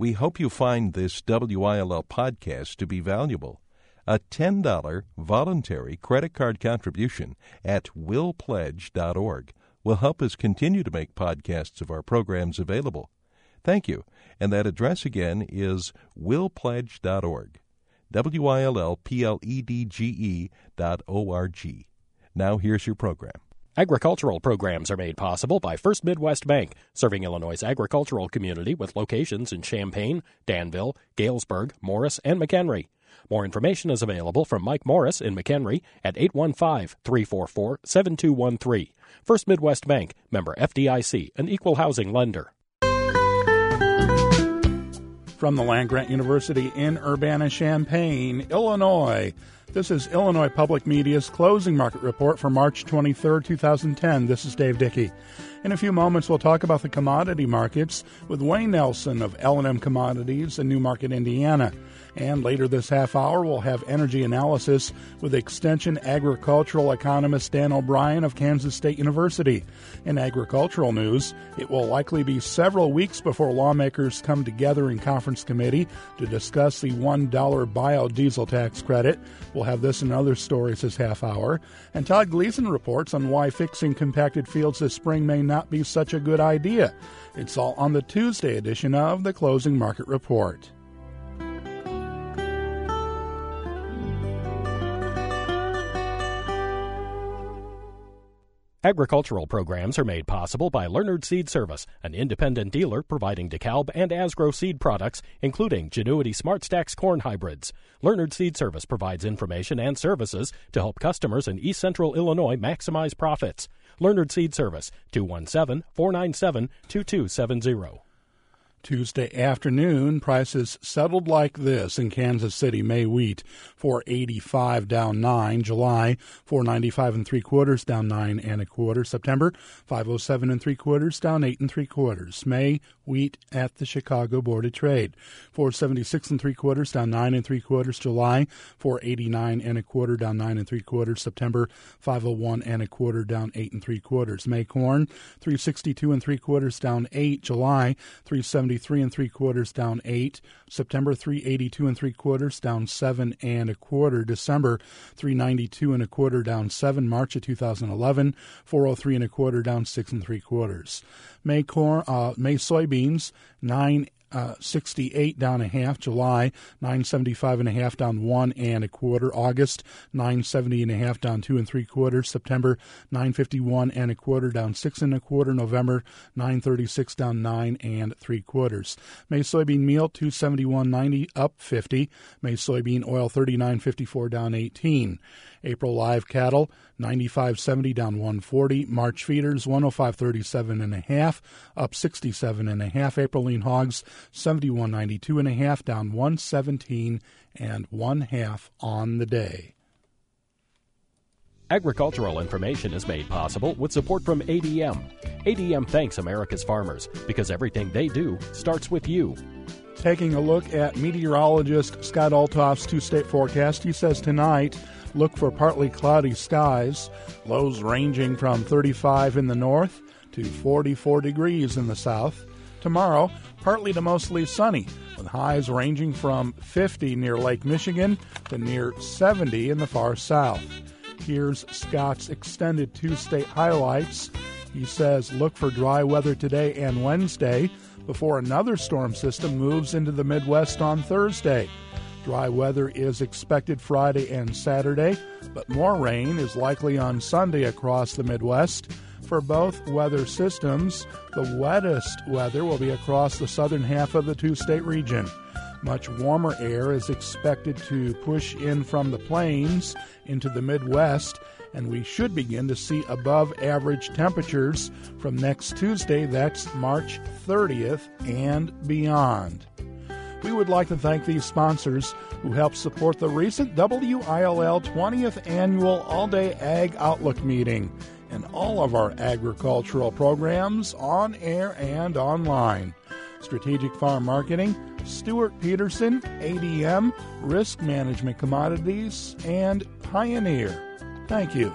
We hope you find this WILL podcast to be valuable. A $10 voluntary credit card contribution at willpledge.org will help us continue to make podcasts of our programs available. Thank you. And that address again is willpledge.org. WILLPLEDGE.org. Now here's your program. Agricultural programs are made possible by First Midwest Bank, serving Illinois' agricultural community with locations in Champaign, Danville, Galesburg, Morris, and McHenry. More information is available from Mike Morris in McHenry at 815-344-7213. First Midwest Bank, member FDIC, an equal housing lender. From the land-grant University in Urbana-Champaign, Illinois, this is Illinois Public Media's closing market report for March 23, 2010. This is Dave Dickey. In a few moments, we'll talk about the commodity markets with Wayne Nelson of L&M Commodities in Newmarket, Indiana. And later this half hour, we'll have energy analysis with Extension agricultural economist Dan O'Brien of Kansas State University. In agricultural news, it will likely be several weeks before lawmakers come together in conference committee to discuss the $1 biodiesel tax credit. We'll have this and other stories this half hour. And Todd Gleason reports on why fixing compacted fields this spring may not be such a good idea. It's all on the Tuesday edition of the Closing Market Report. Agricultural programs are made possible by Leonard Seed Service, an independent dealer providing DeKalb and Asgrow seed products, including Genuity SmartStax corn hybrids. Leonard Seed Service provides information and services to help customers in East Central Illinois maximize profits. Leonard Seed Service, 217-497-2270. Tuesday afternoon, prices settled like this in Kansas City. May wheat, $4.85 down 9. July, $4.95 3/4 down 9 1/4. September, $5.07 3/4 down 8 3/4. May wheat at the Chicago Board of Trade, $4.76 3/4 down 9 3/4. July, $4.89 1/4 down 9 3/4. September, $5.01 1/4 down 8 3/4. May corn, $3.62 3/4 down 8. July, $3.73 3/4 down 8. September, $3.82 3/4 down 7 1/4. December, $3.92 1/4 down 7. March of 2011, $4.03 1/4 down 6 3/4. May soybeans, $9.68 down a half. July, $9.75 1/2 down 1 1/4. August, $9.70 1/2 down 2 3/4. September, $9.51 1/4 down 6 1/4. November, $9.36 down 9 3/4. May soybean meal, $271.90 up 50. May soybean oil, $39.54 down 18. April live cattle, $95.70 down 140. March feeders, $105.37 1/2 up 67 1/2. April lean hogs, $71.92 1/2 down 117 1/2 on the day. Agricultural information is made possible with support from ADM. ADM thanks America's farmers because everything they do starts with you. Taking a look at meteorologist Scott Altoff's two-state forecast, he says tonight, look for partly cloudy skies, lows ranging from 35 in the north to 44 degrees in the south. Tomorrow, partly to mostly sunny, with highs ranging from 50 near Lake Michigan to near 70 in the far south. Here's Scott's extended two-state highlights. He says look for dry weather today and Wednesday before another storm system moves into the Midwest on Thursday. Dry weather is expected Friday and Saturday, but more rain is likely on Sunday across the Midwest. For both weather systems, the wettest weather will be across the southern half of the two-state region. Much warmer air is expected to push in from the plains into the Midwest, and we should begin to see above-average temperatures from next Tuesday, that's March 30th, and beyond. We would like to thank these sponsors who helped support the recent WILL 20th Annual All-Day Ag Outlook meeting and all of our agricultural programs on air and online. Strategic Farm Marketing, Stuart Peterson, ADM, Risk Management Commodities, and Pioneer. Thank you.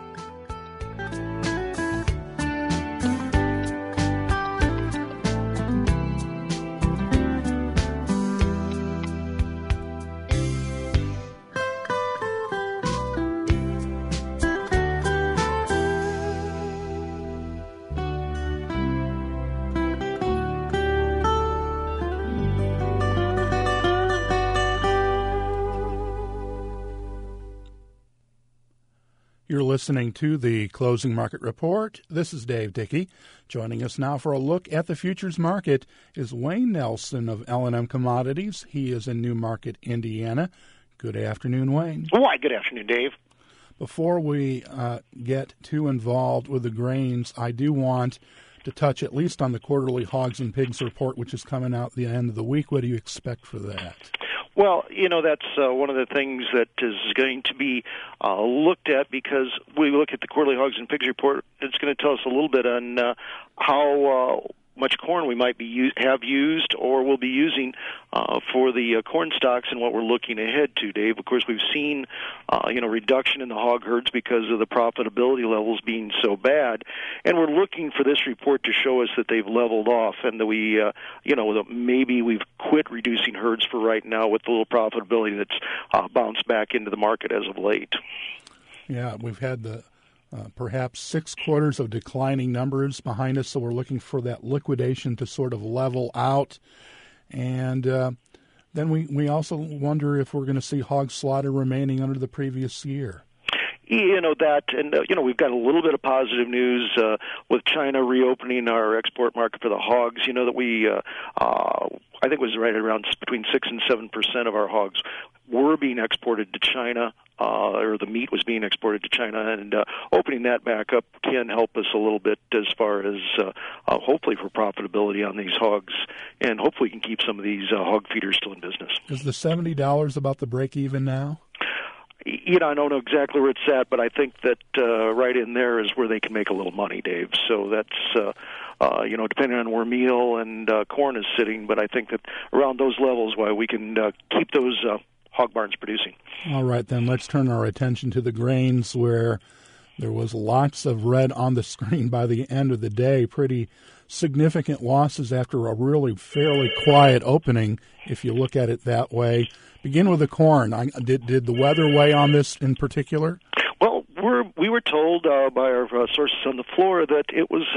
You're listening to the Closing Market Report. This is Dave Dickey. Joining us now for a look at the futures market is Wayne Nelson of L&M Commodities. He is in Newmarket, Indiana. Good afternoon, Wayne. Why, good afternoon, Dave. Before we get too involved with the grains, I do want to touch at least on the quarterly hogs and pigs report, which is coming out at the end of the week. What do you expect for that? Well, that's one of the things that is going to be looked at, because we look at the quarterly hogs and pigs report. It's going to tell us a little bit on how much corn we might have used or will be using for the corn stocks and what we're looking ahead to, Dave. Of course, we've seen reduction in the hog herds because of the profitability levels being so bad, and we're looking for this report to show us that they've leveled off and that we that maybe we've quit reducing herds for right now with the little profitability that's bounced back into the market as of late. Yeah, we've had the perhaps 6 quarters of declining numbers behind us, so we're looking for that liquidation to sort of level out. And then we also wonder if we're going to see hog slaughter remaining under the previous year. That, and we've got a little bit of positive news with China reopening our export market for the hogs. That we, I think it was right around between 6 and 7% of our hogs were being exported to China, or the meat was being exported to China, and opening that back up can help us a little bit as far as hopefully for profitability on these hogs, and hopefully we can keep some of these hog feeders still in business. Is the $70 about the break even now? I don't know exactly where it's at, but I think that right in there is where they can make a little money, Dave. So that's, depending on where meal and corn is sitting, but I think that around those levels, why we can keep those hog barns producing. All right, then let's turn our attention to the grains, where there was lots of red on the screen by the end of the day. Pretty significant losses after a really fairly quiet opening, if you look at it that way. Begin with the corn. Did the weather weigh on this in particular? Well, we were told by our sources on the floor that it was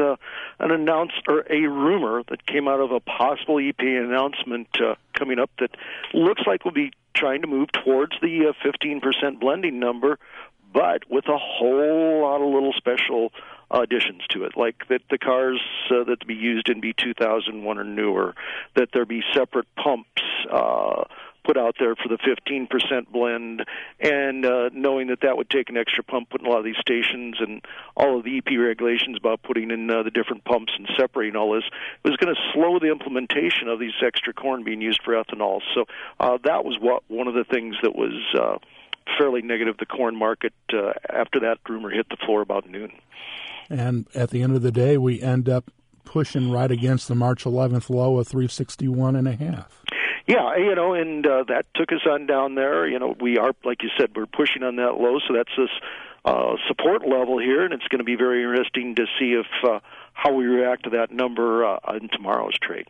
a rumor that came out of a possible EPA announcement coming up that looks like we'll be trying to move towards the 15% blending number, but with a whole lot of little special additions to it, like that the cars that be used in B2001 or newer, that there be separate pumps put out there for the 15% blend, and knowing that would take an extra pump put in a lot of these stations, and all of the EP regulations about putting in the different pumps and separating all this was going to slow the implementation of these extra corn being used for ethanol. So that was one of the things that was fairly negative the corn market after that rumor hit the floor about noon. And at the end of the day, we end up pushing right against the March 11th low of 361.5. Yeah, and that took us on down there. We are, like you said, we're pushing on that low, so that's this support level here, and it's going to be very interesting to see if how we react to that number in tomorrow's trade.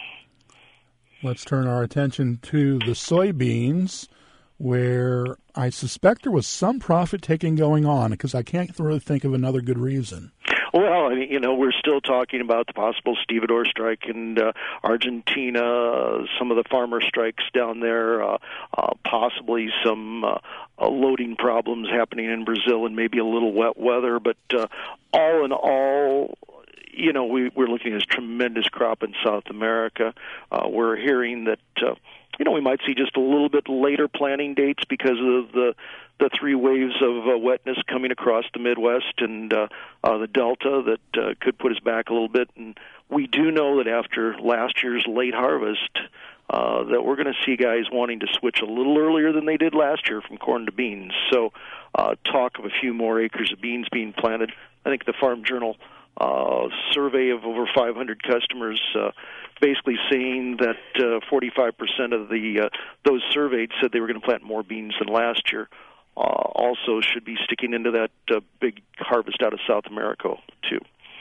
Let's turn our attention to the soybeans, where I suspect there was some profit-taking going on, because I can't really think of another good reason. Well, we're still talking about the possible stevedore strike in Argentina, some of the farmer strikes down there, possibly some loading problems happening in Brazil, and maybe a little wet weather. But all in all, we're looking at a tremendous crop in South America. We're hearing that we might see just a little bit later planting dates because of the 3 waves of wetness coming across the Midwest and the Delta that could put us back a little bit. And we do know that after last year's late harvest, that we're going to see guys wanting to switch a little earlier than they did last year from corn to beans. So talk of a few more acres of beans being planted. I think the Farm Journal survey of over 500 customers basically saying that 45% of those surveyed said they were going to plant more beans than last year. Also should be sticking into that big harvest out of South America, too.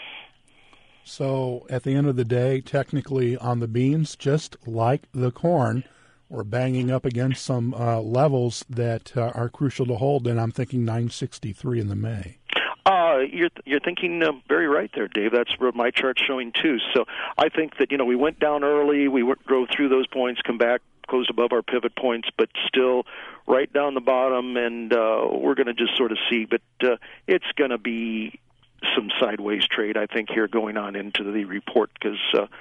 So at the end of the day, technically on the beans, just like the corn, we're banging up against some levels that are crucial to hold, and I'm thinking 963 in the May. You're thinking very right there, Dave. That's what my chart's showing, too. So I think that, we went down early, we drove through those points, come back closed above our pivot points, but still right down the bottom, and we're going to just sort of see. But it's going to be some sideways trade, I think, here going on into the report because,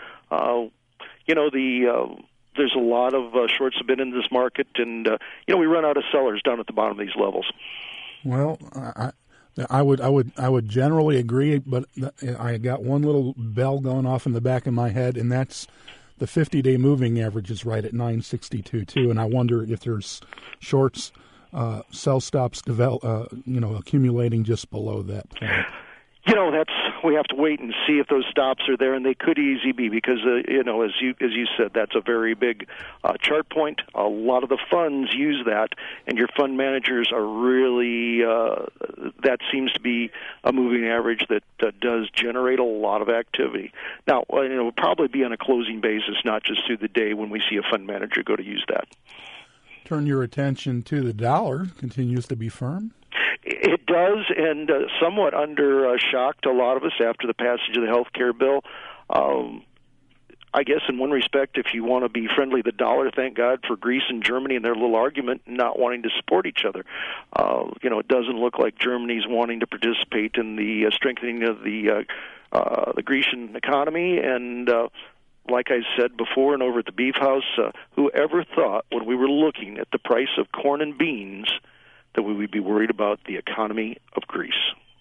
there's a lot of shorts have been in this market, and, we run out of sellers down at the bottom of these levels. Well, I would generally agree, but I got one little bell going off in the back of my head, and that's the 50-day moving average is right at 962.2, and I wonder if there's shorts, sell stops accumulating just below that point. We have to wait and see if those stops are there, and they could easily be because, as you said, that's a very big chart point. A lot of the funds use that, and your fund managers are really, that seems to be a moving average that does generate a lot of activity. Now, it'll probably be on a closing basis, not just through the day when we see a fund manager go to use that. Turn your attention to the dollar, continues to be firm. It does, and somewhat under shock to a lot of us after the passage of the health care bill. I guess in one respect, if you want to be friendly to the dollar, thank God for Greece and Germany and their little argument not wanting to support each other. It doesn't look like Germany's wanting to participate in the strengthening of the Grecian economy, and like I said before and over at the Beef House, whoever thought when we were looking at the price of corn and beans that we would be worried about the economy of Greece.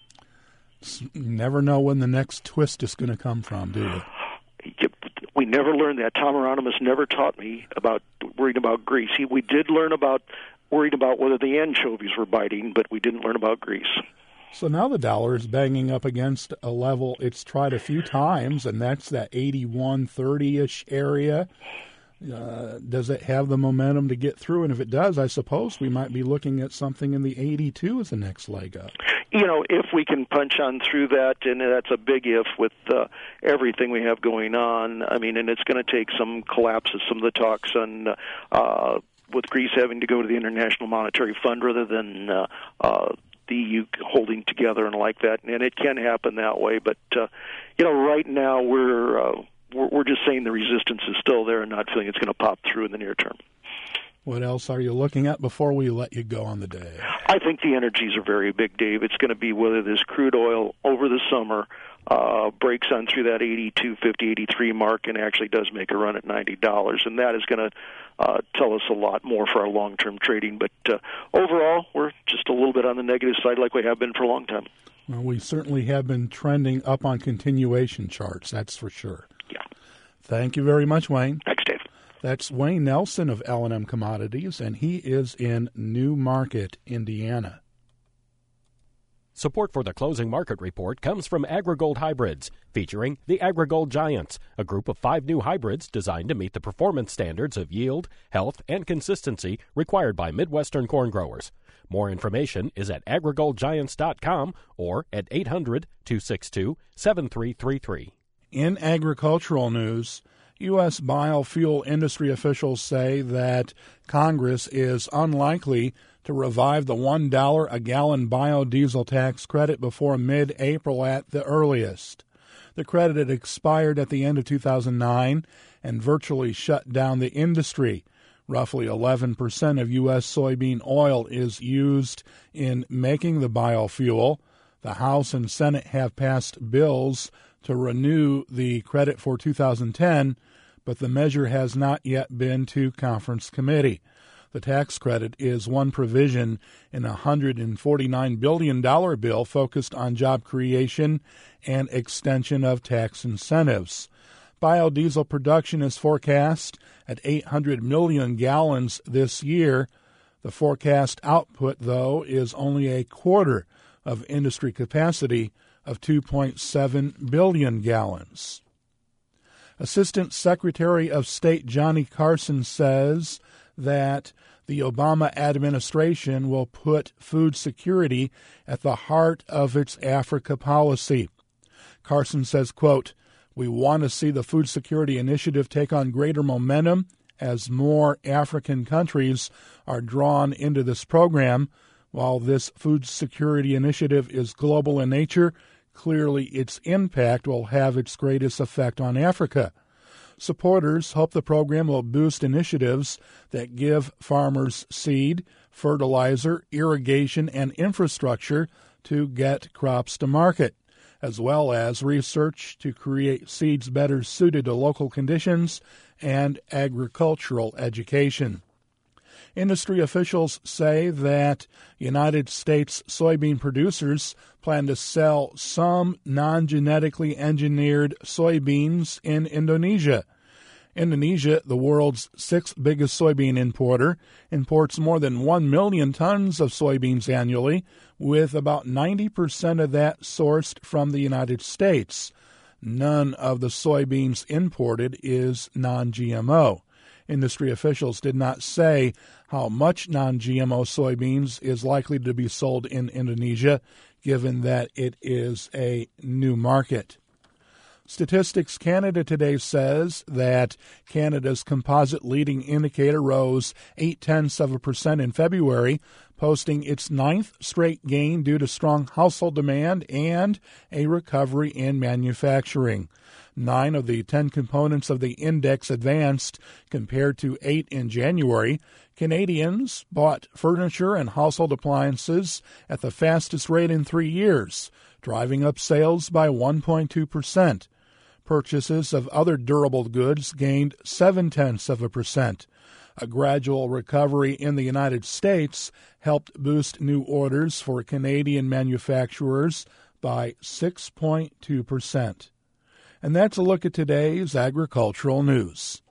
You never know when the next twist is going to come from, do you? We never learned that. Tom Hieronymus never taught me about worrying about Greece. We did learn about worried about whether the anchovies were biting, but we didn't learn about Greece. So now the dollar is banging up against a level it's tried a few times, and that's that 81.30-ish area. Does it have the momentum to get through? And if it does, I suppose we might be looking at something in the 82 as the next leg up. If we can punch on through that, and that's a big if with everything we have going on. And it's going to take some collapse of some of the talks on with Greece having to go to the International Monetary Fund rather than the EU holding together and like that. And it can happen that way. But, right now we're just saying the resistance is still there and not feeling it's going to pop through in the near term. What else are you looking at before we let you go on the day? I think the energies are very big, Dave. It's going to be whether this crude oil over the summer breaks on through that 82.50, 83 mark and actually does make a run at $90. And that is going to tell us a lot more for our long-term trading. But overall, we're just a little bit on the negative side like we have been for a long time. Well, we certainly have been trending up on continuation charts, that's for sure. Yeah. Thank you very much, Wayne. Thanks, Dave. That's Wayne Nelson of L&M Commodities, and he is in New Market, Indiana. Support for the closing market report comes from AgriGold Hybrids, featuring the AgriGold Giants, a group of 5 new hybrids designed to meet the performance standards of yield, health, and consistency required by Midwestern corn growers. More information is at agrigoldgiants.com or at 800-262-7333. In agricultural news, U.S. biofuel industry officials say that Congress is unlikely to revive the $1 a gallon biodiesel tax credit before mid-April at the earliest. The credit had expired at the end of 2009 and virtually shut down the industry. Roughly 11% of U.S. soybean oil is used in making the biofuel. The House and Senate have passed bills to renew the credit for 2010, but the measure has not yet been to conference committee. The tax credit is one provision in a $149 billion bill focused on job creation and extension of tax incentives. Biodiesel production is forecast at 800 million gallons this year. The forecast output, though, is only a quarter of industry capacity of 2.7 billion gallons. Assistant Secretary of State Johnny Carson says that the Obama administration will put food security at the heart of its Africa policy. Carson says, quote, "We want to see the food security initiative take on greater momentum as more African countries are drawn into this program. While this food security initiative is global in nature, clearly its impact will have its greatest effect on Africa. Supporters hope the program will boost initiatives that give farmers seed, fertilizer, irrigation, and infrastructure to get crops to market, as well as research to create seeds better suited to local conditions and agricultural education. Industry officials say that United States soybean producers plan to sell some non-genetically engineered soybeans in Indonesia. Indonesia, the world's sixth biggest soybean importer, imports more than 1 million tons of soybeans annually, with about 90% of that sourced from the United States. None of the soybeans imported is non-GMO. Industry officials did not say how much non-GMO soybeans is likely to be sold in Indonesia, given that it is a new market. Statistics Canada today says that Canada's composite leading indicator rose 0.8% in February, posting its ninth straight gain due to strong household demand and a recovery in manufacturing. 9 of the 10 components of the index advanced compared to 8 in January. Canadians bought furniture and household appliances at the fastest rate in 3 years, driving up sales by 1.2%. Purchases of other durable goods gained 0.7%. A gradual recovery in the United States helped boost new orders for Canadian manufacturers by 6.2%. And that's a look at today's agricultural news.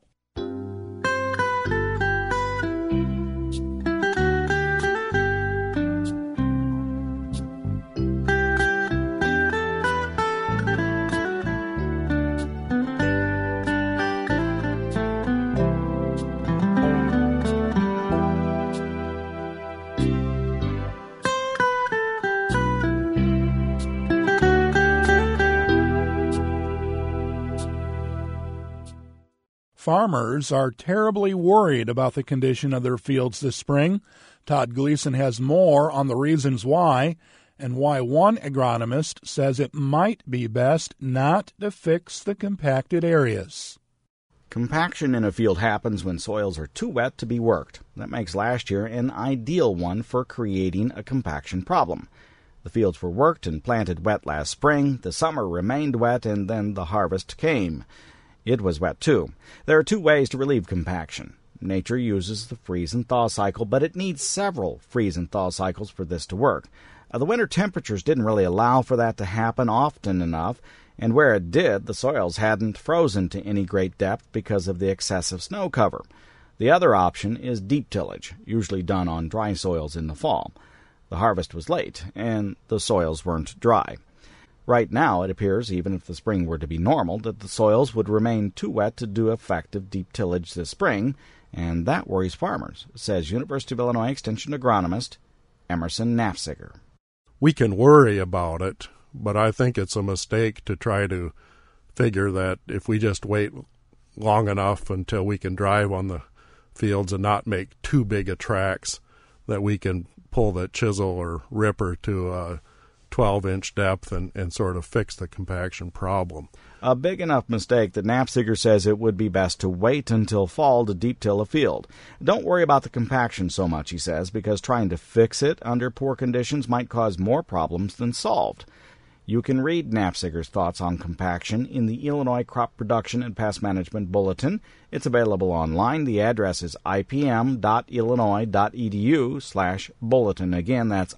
Farmers are terribly worried about the condition of their fields this spring. Todd Gleason has more on the reasons why, and why one agronomist says it might be best not to fix the compacted areas. Compaction in a field happens when soils are too wet to be worked. That makes last year an ideal one for creating a compaction problem. The fields were worked and planted wet last spring, the summer remained wet, and then the harvest came. It was wet too. There are 2 ways to relieve compaction. Nature uses the freeze and thaw cycle, but it needs several freeze and thaw cycles for this to work. The winter temperatures didn't really allow for that to happen often enough, and where it did, the soils hadn't frozen to any great depth because of the excessive snow cover. The other option is deep tillage, usually done on dry soils in the fall. The harvest was late, and the soils weren't dry. Right now, it appears, even if the spring were to be normal, that the soils would remain too wet to do effective deep tillage this spring, and that worries farmers, says University of Illinois Extension agronomist Emerson Nafziger. We can worry about it, but I think it's a mistake to try to figure that if we just wait long enough until we can drive on the fields and not make too big a tracks, that we can pull the chisel or ripper to a 12-inch depth and sort of fix the compaction problem. A big enough mistake that Nafziger says it would be best to wait until fall to deep till a field. Don't worry about the compaction so much, he says, because trying to fix it under poor conditions might cause more problems than solved. You can read Nafziger's thoughts on compaction in the Illinois Crop Production and Pest Management Bulletin. It's available online. The address is ipm.illinois.edu/bulletin. Again, that's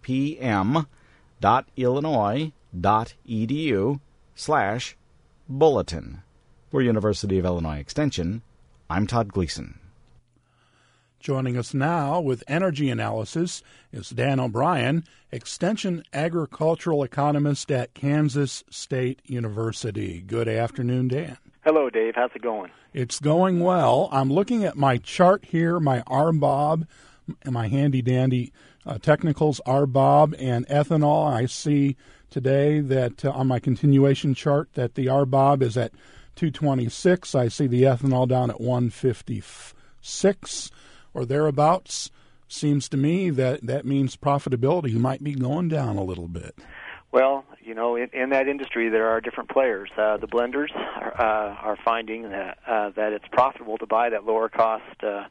ipm.illinois.edu/bulletin. For University of Illinois Extension, I'm Todd Gleason. Joining us now with energy analysis is Dan O'Brien, Extension agricultural economist at Kansas State University. Good afternoon, Dan. Hello, Dave. How's it going? It's going well. I'm looking at my chart here, my RBOB, and my handy-dandy technicals, RBOB and ethanol. I see today that on my continuation chart that the RBOB is at 226. I see the ethanol down at 156 or thereabouts. Seems to me that means profitability might be going down a little bit. Well, in that industry there are different players. The blenders are finding that it's profitable to buy that lower cost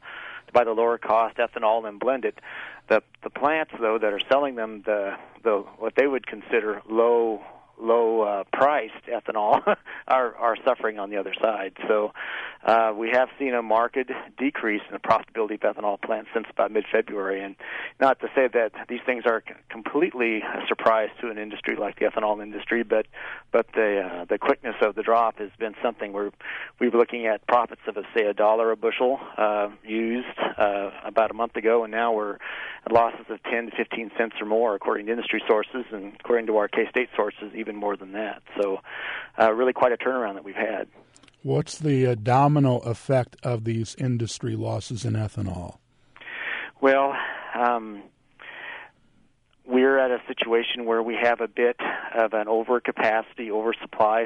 ethanol and blend it. The plants though that are selling them the what they would consider low priced ethanol are suffering on the other side. So we have seen a marked decrease in the profitability of ethanol plants since about mid-February. And not to say that these things are completely a surprise to an industry like the ethanol industry, but the quickness of the drop has been something where we were looking at profits of, say, $1 a bushel used about a month ago, and now we're at losses of 10 to 15 cents or more, according to industry sources, and according to our K-State sources, even more than that. So really quite a turnaround that we've had. What's the domino effect of these industry losses in ethanol? Well, we're at a situation where we have a bit of an overcapacity, oversupply,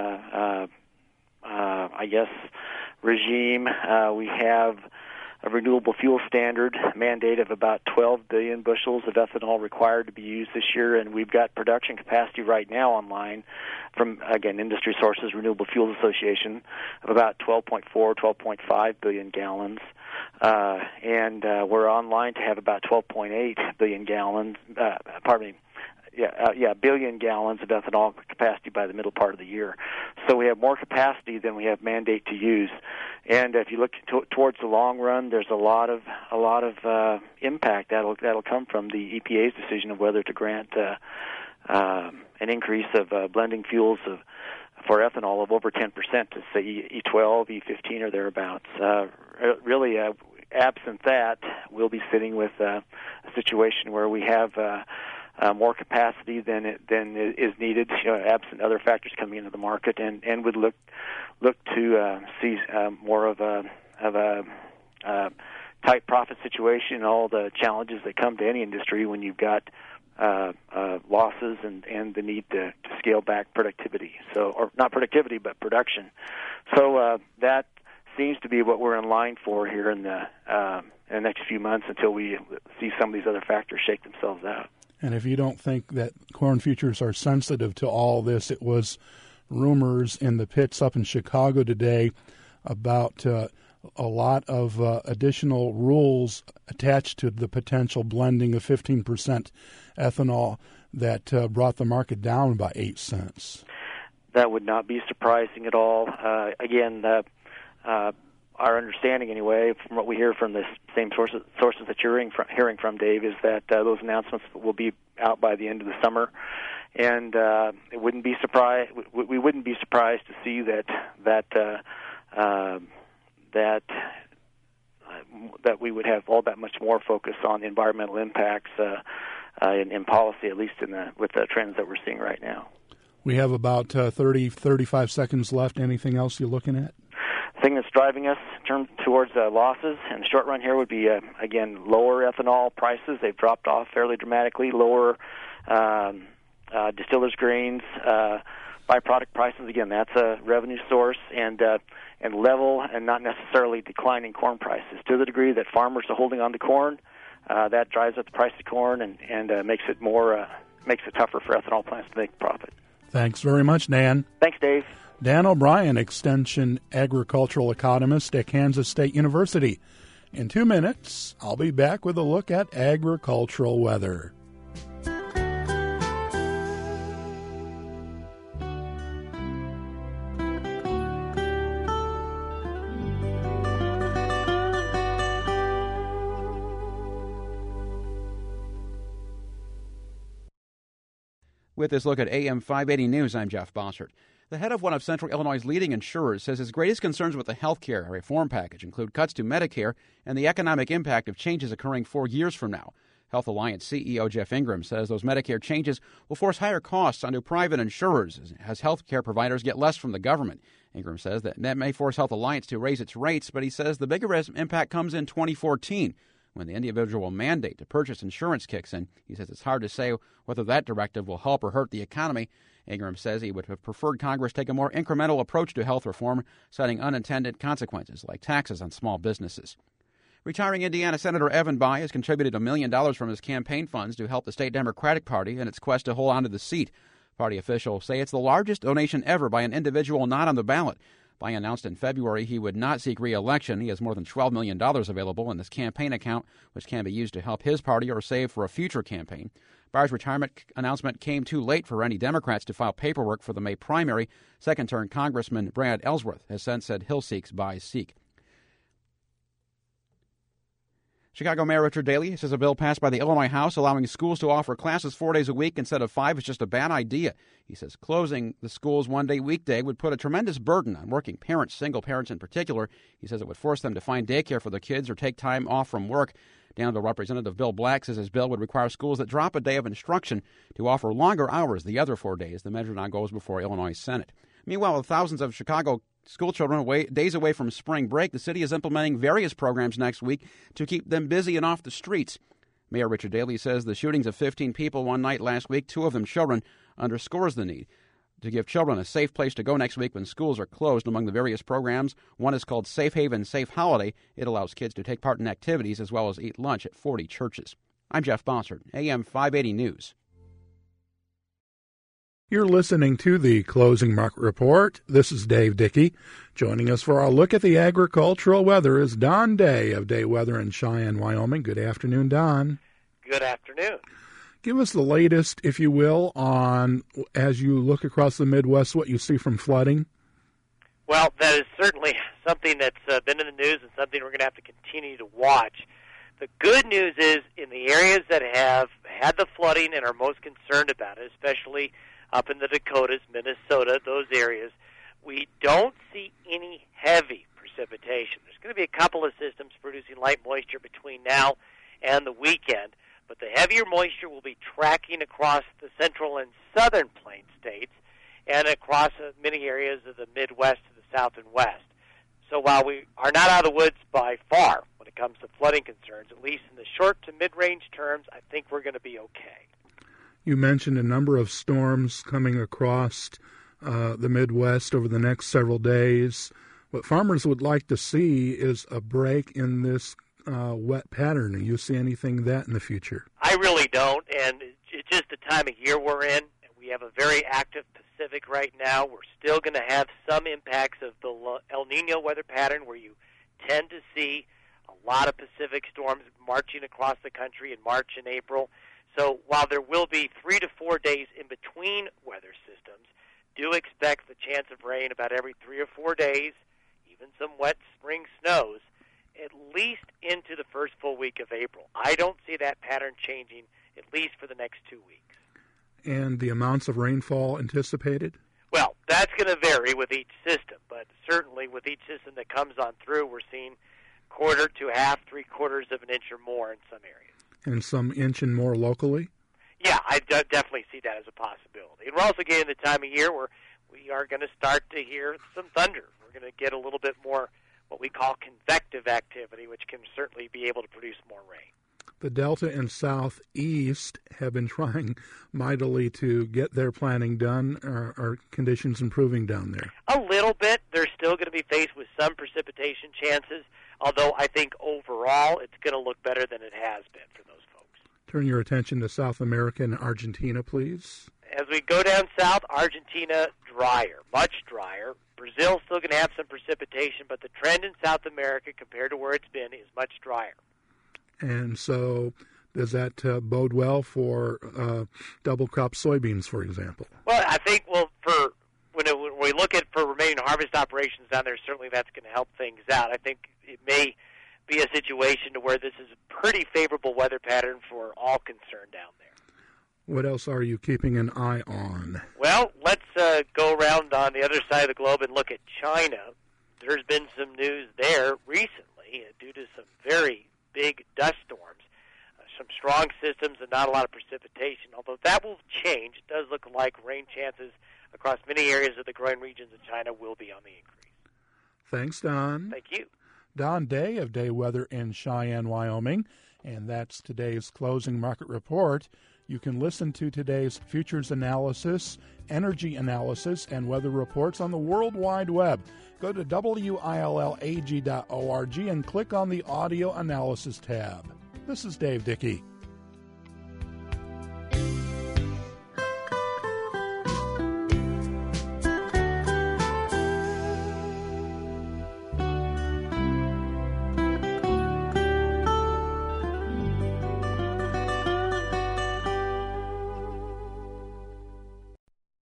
regime. We have a renewable fuel standard mandate of about 12 billion bushels of ethanol required to be used this year, and we've got production capacity right now online from, again, industry sources, Renewable Fuels Association, of about 12.5 billion gallons. And we're online to have about 12.8 billion gallons, billion gallons of ethanol capacity by the middle part of the year. So we have more capacity than we have mandate to use. And if you look towards the long run, there's a lot of impact that'll come from the EPA's decision of whether to grant an increase of blending fuels for ethanol of over 10% to say E12, E15 or thereabouts. Absent that, we'll be sitting with a situation where we have more capacity than is needed, absent other factors coming into the market, and would look to see more of a tight profit situation, all the challenges that come to any industry when you've got losses and the need to scale back productivity. So, or not productivity, but production. So that seems to be what we're in line for here in the next few months until we see some of these other factors shake themselves out. And if you don't think that corn futures are sensitive to all this, it was rumors in the pits up in Chicago today about a lot of additional rules attached to the potential blending of 15% ethanol that brought the market down by 8 cents. That would not be surprising at all. Our understanding, anyway, from what we hear from the same sources that you're hearing from, Dave, is that those announcements will be out by the end of the summer, and we wouldn't be surprised to see that we would have all that much more focus on environmental impacts in policy, at least with the trends that we're seeing right now. We have about 35 seconds left. Anything else you're looking at? The thing that's driving us towards losses in the short run here would be, again, lower ethanol prices. They've dropped off fairly dramatically. Lower distillers' grains, byproduct prices. Again, that's a revenue source, and level and not necessarily declining corn prices. To the degree that farmers are holding on to corn, that drives up the price of corn and makes it tougher for ethanol plants to make profit. Thanks very much, Dan. Thanks, Dave. Dan O'Brien, Extension Agricultural Economist at Kansas State University. In 2 minutes, I'll be back with a look at agricultural weather. With this look at AM 580 News, I'm Jeff Bossert. The head of one of Central Illinois' leading insurers says his greatest concerns with the health care reform package include cuts to Medicare and the economic impact of changes occurring 4 years from now. Health Alliance CEO Jeff Ingram says those Medicare changes will force higher costs onto private insurers as health care providers get less from the government. Ingram says that may force Health Alliance to raise its rates, but he says the bigger impact comes in 2014. When the individual mandate to purchase insurance kicks in. He says it's hard to say whether that directive will help or hurt the economy. Ingram says he would have preferred Congress take a more incremental approach to health reform, citing unintended consequences like taxes on small businesses. Retiring Indiana Senator Evan Bayh has contributed $1 million from his campaign funds to help the state Democratic Party in its quest to hold on to the seat. Party officials say it's the largest donation ever by an individual not on the ballot. Bai announced in February he would not seek re-election. He has more than $12 million available in this campaign account, which can be used to help his party or save for a future campaign. Bai's retirement announcement came too late for any Democrats to file paperwork for the May primary. Second-term Congressman Brad Ellsworth has since said he'll seek Bai's seat. Chicago Mayor Richard Daley says a bill passed by the Illinois House allowing schools to offer classes 4 days a week instead of 5 is just a bad idea. He says closing the schools one-day weekday would put a tremendous burden on working parents, single parents in particular. He says it would force them to find daycare for their kids or take time off from work. Danville Representative Bill Black says his bill would require schools that drop a day of instruction to offer longer hours the other 4 days. The measure now goes before Illinois Senate. Meanwhile, with thousands of Chicago school children days away from spring break, the city is implementing various programs next week to keep them busy and off the streets. Mayor Richard Daley says the shootings of 15 people one night last week, 2 of them children, underscores the need to give children a safe place to go next week when schools are closed. Among the various programs, one is called Safe Haven Safe Holiday. It allows kids to take part in activities as well as eat lunch at 40 churches. I'm Jeff Bossert, AM 580 News. You're listening to the Closing Market Report. This is Dave Dickey. Joining us for our look at the agricultural weather is Don Day of Day Weather in Cheyenne, Wyoming. Good afternoon, Don. Good afternoon. Give us the latest, if you will, on, as you look across the Midwest, what you see from flooding. Well, that is certainly something that's been in the news and something we're going to have to continue to watch. The good news is in the areas that have had the flooding and are most concerned about it, especially up in the Dakotas, Minnesota, those areas, we don't see any heavy precipitation. There's going to be a couple of systems producing light moisture between now and the weekend, but the heavier moisture will be tracking across the central and southern plain states and across many areas of the Midwest to the south and west. So while we are not out of the woods by far when it comes to flooding concerns, at least in the short to mid-range terms, I think we're going to be okay. You mentioned a number of storms coming across the Midwest over the next several days. What farmers would like to see is a break in this wet pattern. Do you see anything that in the future? I really don't, and it's just the time of year we're in. We have a very active Pacific right now. We're still going to have some impacts of the El Nino weather pattern where you tend to see a lot of Pacific storms marching across the country in March and April. So while there will be 3 to 4 days in between weather systems, do expect the chance of rain about every 3 or 4 days, even some wet spring snows, at least into the first full week of April. I don't see that pattern changing, at least for the next 2 weeks. And the amounts of rainfall anticipated? Well, that's going to vary with each system, but certainly with each system that comes on through, we're seeing quarter to half, 3/4 of an inch or more in some areas. And some inch and more locally? Yeah, I definitely see that as a possibility. And we're also getting the time of year where we are going to start to hear some thunder. We're going to get a little bit more what we call convective activity, which can certainly be able to produce more rain. The Delta and Southeast have been trying mightily to get their planning done. Are conditions improving down there? A little bit. They're still going to be faced with some precipitation chances, although I think overall it's going to look better than it has been for those folks. Turn your attention to South America and Argentina, please. As we go down south, Argentina, drier, much drier. Brazil's still going to have some precipitation, but the trend in South America compared to where it's been is much drier. And so does that bode well for double crop soybeans, for example? Well, I think for when we look at for remaining harvest operations down there, certainly that's going to help things out. I think it may be a situation to where this is a pretty favorable weather pattern for all concerned down there. What else are you keeping an eye on? Well, let's go around on the other side of the globe and look at China. There's been some news there recently due to some very big dust storms, some strong systems and not a lot of precipitation. Although that will change, it does look like rain chances across many areas of the growing regions of China will be on the increase. Thanks, Don. Thank you. Don Day of Day Weather in Cheyenne, Wyoming. And that's today's Closing Market Report. You can listen to today's futures analysis, energy analysis, and weather reports on the World Wide Web. Go to WILLAG.org and click on the Audio Analysis tab. This is Dave Dickey.